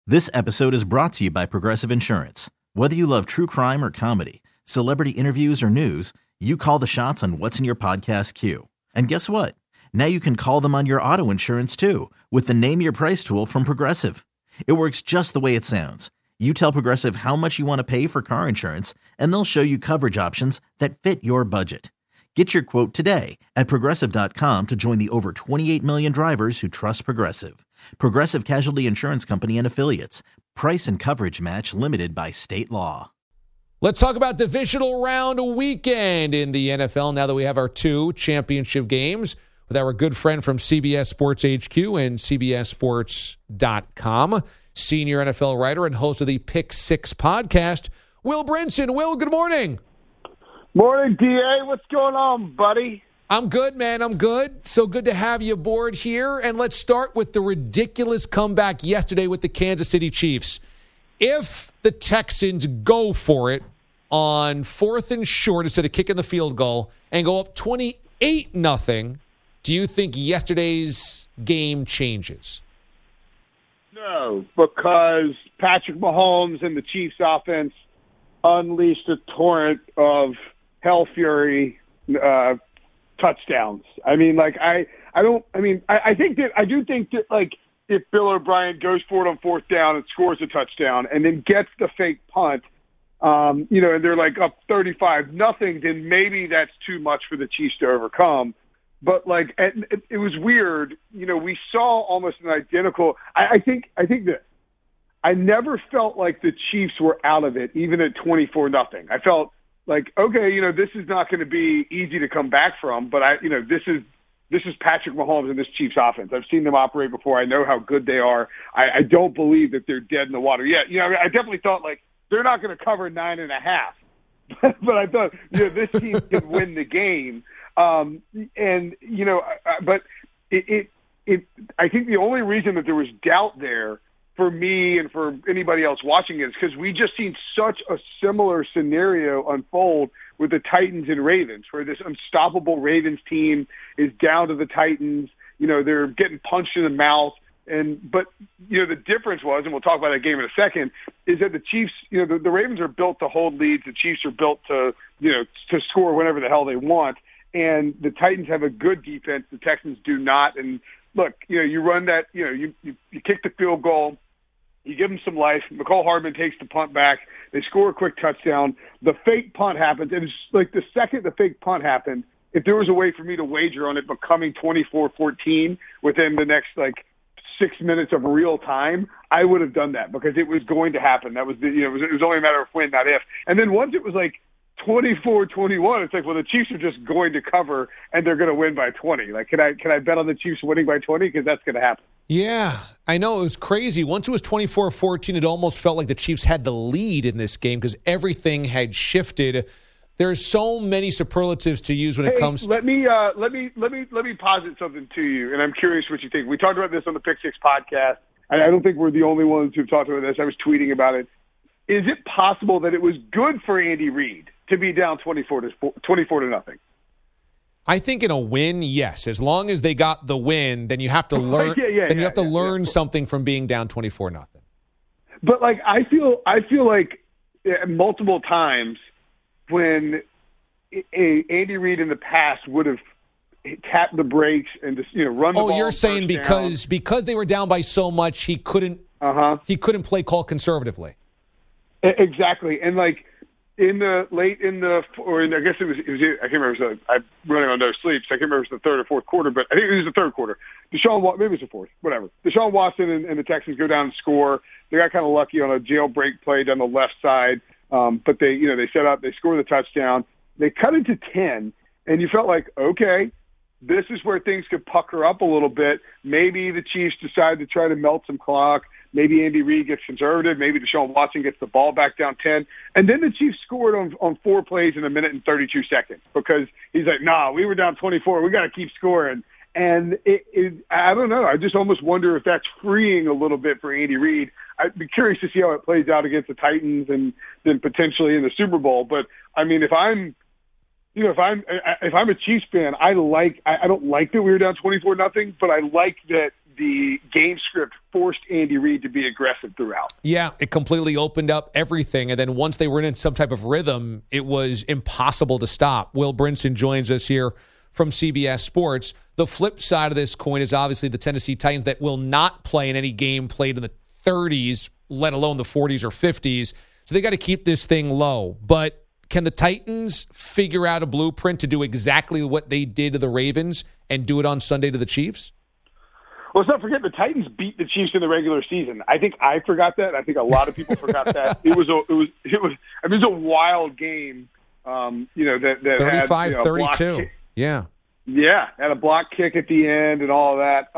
This episode is brought to you by Progressive Insurance. Whether you love true crime or comedy, celebrity interviews or news, you call the shots on what's in your podcast queue. And guess what? Now you can call them on your auto insurance too with the Name Your Price tool from Progressive. It works just the way it sounds. You tell Progressive how much you want to pay for car insurance, and they'll show you coverage options that fit your budget. Get your quote today at Progressive.com to join the over 28 million drivers who trust Progressive. Progressive Casualty Insurance Company and Affiliates. Price and coverage match limited by state law. Let's talk about divisional round weekend in the NFL now that we have our two championship games with our good friend from CBS Sports HQ and CBSSports.com, senior NFL writer and host of the Pick Six podcast, Will Brinson. Will, good morning. Morning, DA. What's going on, buddy? I'm good, man. I'm good. So good to have you aboard here. And let's start with the ridiculous comeback yesterday with the Kansas City Chiefs. If the Texans go for it on 4th and short instead of kicking the field goal and go up 28-0, do you think yesterday's game changes? No, because Patrick Mahomes and the Chiefs offense unleashed a torrent of hell fury touchdowns. I mean, like, I do think that, like, if Bill O'Brien goes for it on 4th down and scores a touchdown and then gets the fake punt, and they're like up 35-0, then maybe that's too much for the Chiefs to overcome. But, like, it was weird. We saw almost an identical. I think that I never felt like the Chiefs were out of it, even at 24-0. I felt like, okay, this is not going to be easy to come back from, but this is Patrick Mahomes and this Chiefs offense. I've seen them operate before. I know how good they are. I don't believe that they're dead in the water yet. I definitely thought, like, they're not going to cover 9.5, but I thought, this team could win the game. But I think the only reason that there was doubt there for me and for anybody else watching it is because we just seen such a similar scenario unfold with the Titans and Ravens, where this unstoppable Ravens team is down to the Titans. They're getting punched in the mouth. But the difference was, and we'll talk about that game in a second, is that the Chiefs, the Ravens are built to hold leads. The Chiefs are built to score whenever the hell they want. And the Titans have a good defense. The Texans do not. And look, you run that, you kick the field goal, you give them some life. McCall Hardman takes the punt back. They score a quick touchdown. The fake punt happens. And it's like the second the fake punt happened, if there was a way for me to wager on it becoming 24-14 within the next, 6 minutes of real time, I would have done that because it was going to happen. That was it was only a matter of when, not if. And then once it was 24-21, it's like, well, the Chiefs are just going to cover and they're going to win by 20. Like, can I bet on the Chiefs winning by 20? Because that's going to happen. Yeah, I know. It was crazy. Once it was 24-14, it almost felt like the Chiefs had the lead in this game because everything had shifted. There's so many superlatives to use when it comes to... Let me posit something to you, and I'm curious what you think. We talked about this on the Pick Six podcast, and I don't think we're the only ones who've talked about this. I was tweeting about it. Is it possible that it was good for Andy Reid to be down 24-0? I think in a win, yes. As long as they got the win, then you have to learn. You have to learn something from being down 24-0. But I feel like multiple times when Andy Reid in the past would have tapped the brakes and just run the ball. Oh, you're saying because they were down by so much, he couldn't play call conservatively. Exactly, and I guess I can't remember. I'm running on no sleep, so I can't remember if it was the third or fourth quarter, but I think it was the third quarter. Maybe it was the fourth, whatever. Deshaun Watson and the Texans go down and score. They got kind of lucky on a jailbreak play down the left side, but they set up, they score the touchdown. They cut it to 10, and you felt like, okay, this is where things could pucker up a little bit. Maybe the Chiefs decide to try to melt some clock. Maybe Andy Reid gets conservative. Maybe Deshaun Watson gets the ball back down 10. And then the Chiefs scored on 4 plays in 1 minute and 32 seconds because he's like, nah, we were down 24. We got to keep scoring. And I don't know. I just almost wonder if that's freeing a little bit for Andy Reid. I'd be curious to see how it plays out against the Titans and then potentially in the Super Bowl. But I mean, if I'm a Chiefs fan, I don't like that we were down 24-0, but I like that the game script forced Andy Reid to be aggressive throughout. Yeah, it completely opened up everything. And then once they were in some type of rhythm, it was impossible to stop. Will Brinson joins us here from CBS Sports. The flip side of this coin is obviously the Tennessee Titans that will not play in any game played in the 30s, let alone the 40s or 50s. So they got to keep this thing low. But can the Titans figure out a blueprint to do exactly what they did to the Ravens and do it on Sunday to the Chiefs? Well, let's not forget the Titans beat the Chiefs in the regular season. I think I forgot that. I think a lot of people forgot that. It was a wild game. That 35-32. Yeah. Yeah, had a block kick at the end and all of that.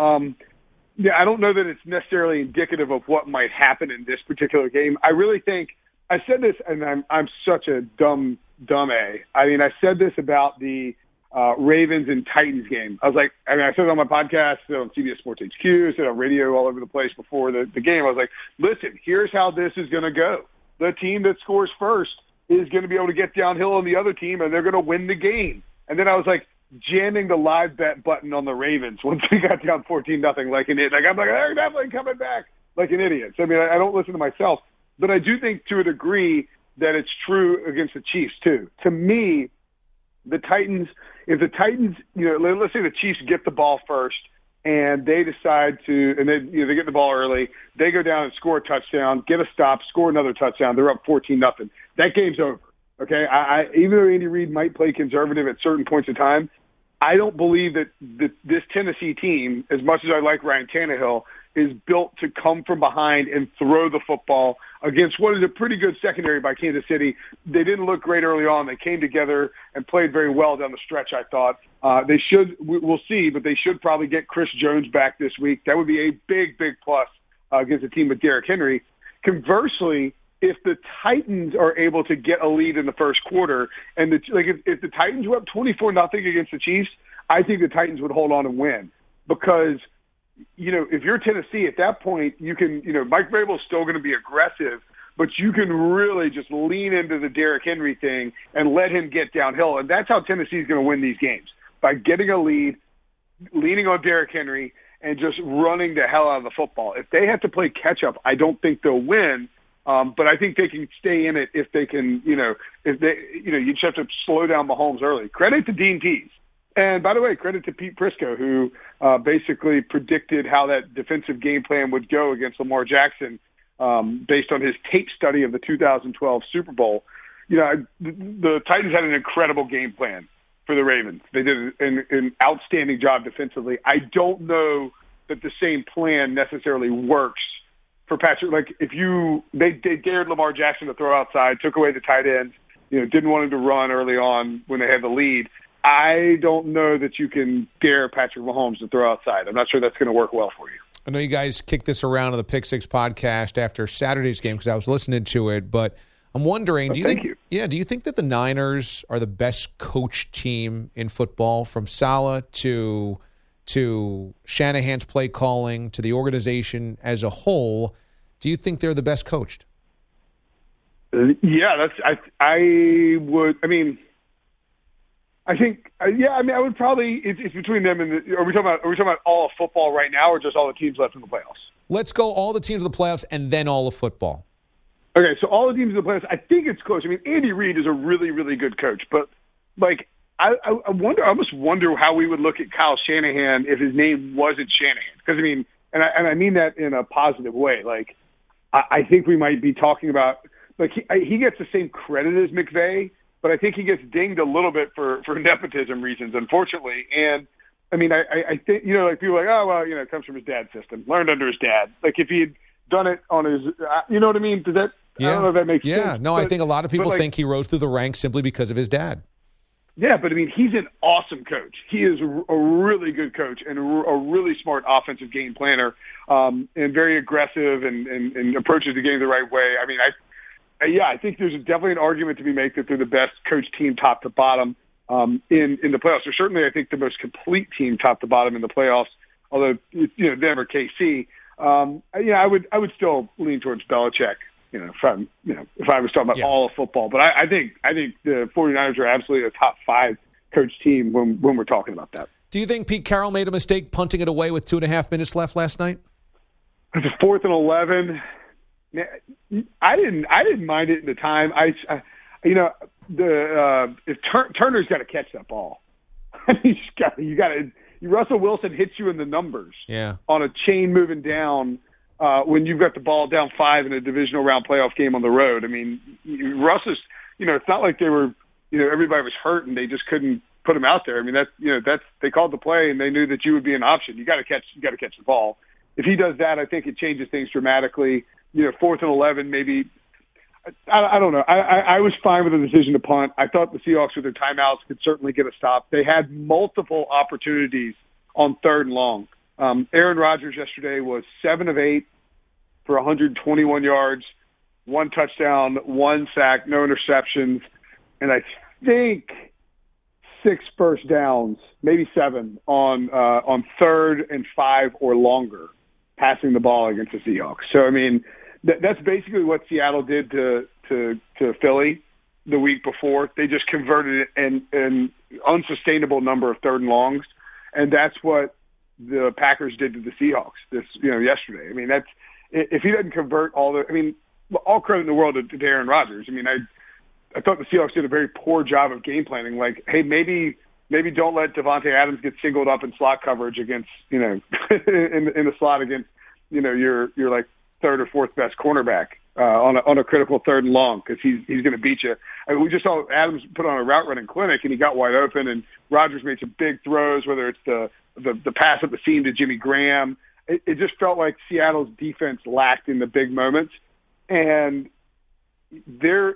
I don't know that it's necessarily indicative of what might happen in this particular game. I really think I said this, and I'm such a dumb A. I mean, I said this about the Ravens and Titans game. I said it on my podcast, said it on CBS Sports HQ, said it on radio all over the place before the game. I was like, listen, here's how this is going to go. The team that scores first is going to be able to get downhill on the other team, and they're going to win the game. And then I was like, jamming the live bet button on the Ravens once they got down 14-0 like an idiot. I'm like, they're definitely coming back like an idiot. So, I mean, I don't listen to myself. But I do think to a degree that it's true against the Chiefs, too. To me, the Titans, if the Titans, let's say the Chiefs get the ball first and they decide to, and they get the ball early, they go down and score a touchdown, get a stop, score another touchdown, they're up 14-0. That game's over. Okay? Even though Andy Reid might play conservative at certain points in time, I don't believe that this Tennessee team, as much as I like Ryan Tannehill, is built to come from behind and throw the football against what is a pretty good secondary by Kansas City. They didn't look great early on. They came together and played very well down the stretch, I thought. We'll see, but they should probably get Chris Jones back this week. That would be a big, big plus against a team with Derrick Henry. Conversely, if the Titans are able to get a lead in the first quarter, and if the Titans were up 24-0 against the Chiefs, I think the Titans would hold on and win. Because, if you're Tennessee at that point, you can, Mike Vrabel's still going to be aggressive, but you can really just lean into the Derrick Henry thing and let him get downhill. And that's how Tennessee's going to win these games, by getting a lead, leaning on Derrick Henry, and just running the hell out of the football. If they have to play catch-up, I don't think they'll win. But I think they can stay in it if they can, you just have to slow down Mahomes early. Credit to Dean Pease. And by the way, credit to Pete Prisco, who basically predicted how that defensive game plan would go against Lamar Jackson based on his tape study of the 2012 Super Bowl. The Titans had an incredible game plan for the Ravens. They did an outstanding job defensively. I don't know that the same plan necessarily works for Patrick. Like, they dared Lamar Jackson to throw outside, took away the tight ends, didn't want him to run early on when they had the lead. I don't know that you can dare Patrick Mahomes to throw outside. I'm not sure that's going to work well for you. I know you guys kicked this around on the Pick Six podcast after Saturday's game because I was listening to it, but I'm wondering, do you think that the Niners are the best coach team in football, from Saleh to Shanahan's play calling to the organization as a whole? Do you think they're the best coached? Yeah, I would probably. It's between them and are we talking about all of football right now, or just all the teams left in the playoffs? Let's go all the teams in the playoffs and then all of football. Okay, so all the teams in the playoffs. I think it's close. I mean, Andy Reid is a really, really good coach, but I almost wonder how we would look at Kyle Shanahan if his name wasn't Shanahan. Because I mean that in a positive way. Like, I think we might be talking about he gets the same credit as McVay. But I think he gets dinged a little bit for nepotism reasons, unfortunately. And I mean, I think, people are like, oh, well, it comes from his dad's system, learned under his dad. Like, if he had done it on his, you know what I mean? Does that, yeah. I don't know if that makes sense. Yeah, no, I think a lot of people think he rose through the ranks simply because of his dad. Yeah, but I mean, he's an awesome coach. He is a really good coach and a really smart offensive game planner, and very aggressive and approaches the game the right way. I mean, I think there's definitely an argument to be made that they're the best coach team top to bottom in the playoffs. They're certainly, I think, the most complete team top to bottom in the playoffs, although, Denver, KC. I would still lean towards Belichick, if I was talking about all of football. But I think the 49ers are absolutely a top 5 coach team when we're talking about that. Do you think Pete Carroll made a mistake punting it away with 2.5 minutes left last night? It's a 4th and 11. I didn't mind it at the time. If Turner's got to catch that ball. Russell Wilson hits you in the numbers on a chain moving down when you've got the ball down 5 in a divisional round playoff game on the road. I mean, Russ is, it's not like they were, everybody was hurt and they just couldn't put him out there. I mean, they called the play and they knew that you would be an option. You got to catch the ball. If he does that, I think it changes things dramatically. 4th and 11, maybe. I don't know. I was fine with the decision to punt. I thought the Seahawks with their timeouts could certainly get a stop. They had multiple opportunities on 3rd and long. Aaron Rodgers yesterday was 7 of 8 for 121 yards, 1 touchdown, 1 sack, no interceptions, and I think 6 first downs, maybe 7 on 3rd and 5 or longer, passing the ball against the Seahawks. So I mean, that's basically what Seattle did to Philly the week before. They just converted an unsustainable number of 3rd and longs, and that's what the Packers did to the Seahawks yesterday. I mean, if he doesn't convert all credit in the world to Aaron Rodgers. I mean, I thought the Seahawks did a very poor job of game planning. Like, hey, maybe don't let Devontae Adams get singled up in slot coverage against, in the slot against, your like 3rd or 4th best cornerback on a critical 3rd and long, because he's going to beat you. I mean, we just saw Adams put on a route running clinic and he got wide open, and Rodgers made some big throws, whether it's the pass at the seam to Jimmy Graham. It just felt like Seattle's defense lacked in the big moments, and their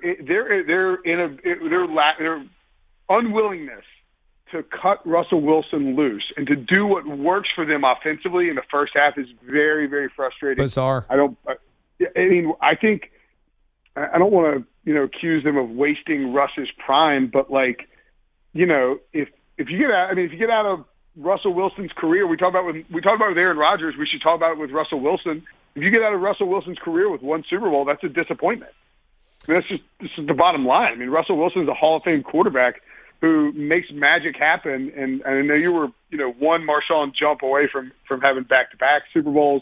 unwillingness to cut Russell Wilson loose and to do what works for them offensively in the first half is very, very frustrating. Bizarre. I don't want to, accuse them of wasting Russ's prime, but if you get out of Russell Wilson's career, we talk about with Aaron Rodgers, we should talk about it with Russell Wilson. If you get out of Russell Wilson's career with 1 Super Bowl, that's a disappointment. I mean, this is the bottom line. I mean, Russell Wilson is a Hall of Fame quarterback who makes magic happen. And I know you were, one Marshawn jump away from having back-to-back Super Bowls.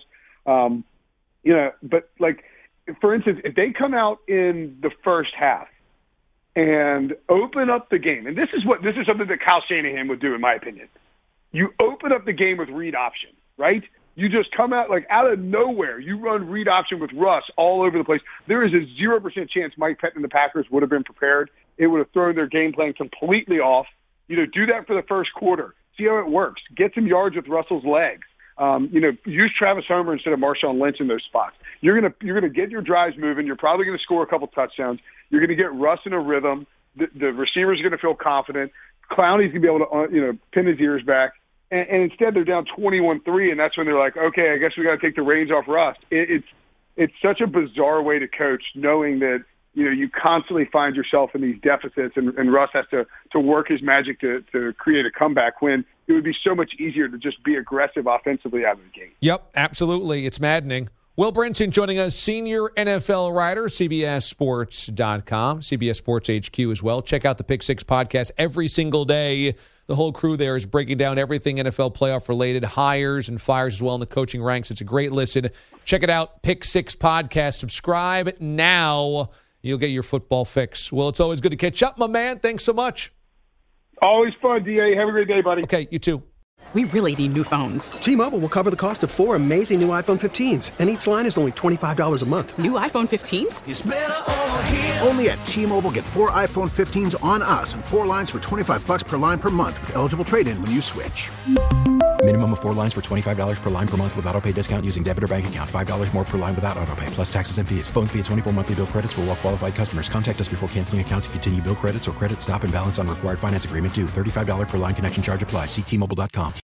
But for instance, if they come out in the first half and open up the game, and this is something that Kyle Shanahan would do, in my opinion. You open up the game with read option, right? You just come out out of nowhere. You run read option with Russ all over the place. There is a 0% chance Mike Pettin and the Packers would have been prepared. It would have thrown their game plan completely off. Do that for the first quarter. See how it works. Get some yards with Russell's legs. Use Travis Homer instead of Marshawn Lynch in those spots. You're gonna get your drives moving. You're probably going to score a couple touchdowns. You're going to get Russ in a rhythm. The receivers are going to feel confident. Clowney's going to be able to pin his ears back. And instead, they're down 21-3, and that's when they're like, okay, I guess we got to take the reins off Russ. It's such a bizarre way to coach, knowing that you constantly find yourself in these deficits, and Russ has to work his magic to create a comeback, when it would be so much easier to just be aggressive offensively out of the gate. Yep, absolutely. It's maddening. Will Brinson joining us, senior NFL writer, CBSSports.com, CBS Sports HQ as well. Check out the Pick Six podcast every single day. The whole crew there is breaking down everything NFL playoff related, hires and fires as well in the coaching ranks. It's a great listen. Check it out, Pick Six podcast. Subscribe now. You'll get your football fix. Well, it's always good to catch up, my man. Thanks so much. Always fun, DA. Have a great day, buddy. Okay, you too. We really need new phones. T-Mobile will cover the cost of 4 amazing new iPhone 15s, and each line is only $25 a month. New iPhone 15s? It's better over here. Only at T-Mobile, get 4 iPhone 15s on us and 4 lines for $25 per line per month with eligible trade-in when you switch. Minimum of 4 lines for $25 per line per month with autopay discount using debit or bank account. $5 more per line without autopay, plus taxes and fees. Phone fee at 24 monthly bill credits for well-qualified customers. Contact us before canceling account to continue bill credits or credit stop and balance on required finance agreement due. $35 per line connection charge applies. See T-Mobile.com.